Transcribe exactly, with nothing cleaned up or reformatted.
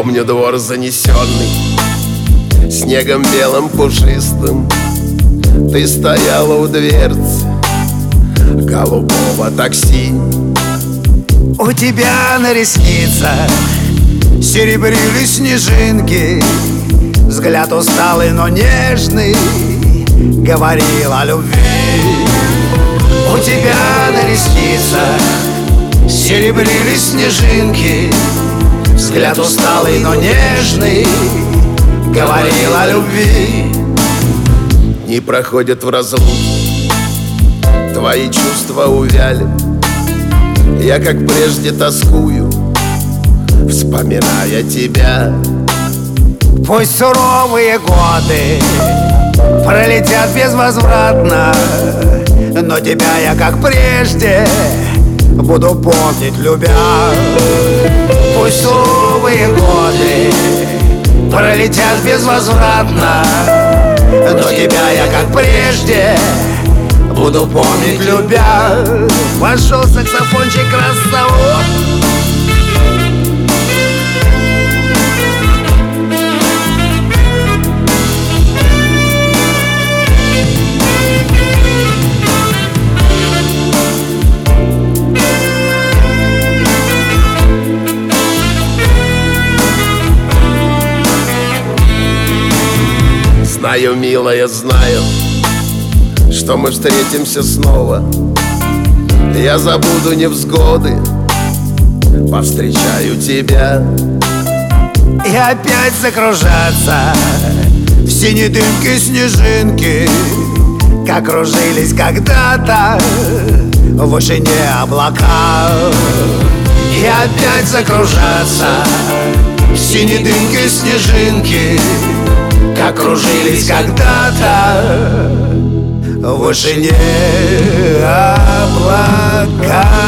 Помню двор занесенный снегом белым пушистым. Ты стояла у дверцы голубого такси. У тебя на ресницах серебрились снежинки. Взгляд усталый, но нежный говорил о любви. У тебя на ресницах серебрились снежинки. Взгляд усталый, но нежный говорил о любви. Не проходят в разлуке, твои чувства увяли. Я, как прежде, тоскую, вспоминая тебя. Пусть суровые годы пролетят безвозвратно, но тебя я, как прежде, буду помнить, любя. Пусть суровые годы пролетят безвозвратно, но тебя я, как прежде, буду помнить, любя. Пошел саксофончик разговор. Знаю, милая, знаю, что мы встретимся снова. Я забуду невзгоды, повстречаю тебя. И опять закружатся в синей дымке снежинки, как кружились когда-то в вышине облака. И опять закружатся в синей дымке снежинки, как кружились когда-то в вышине облака.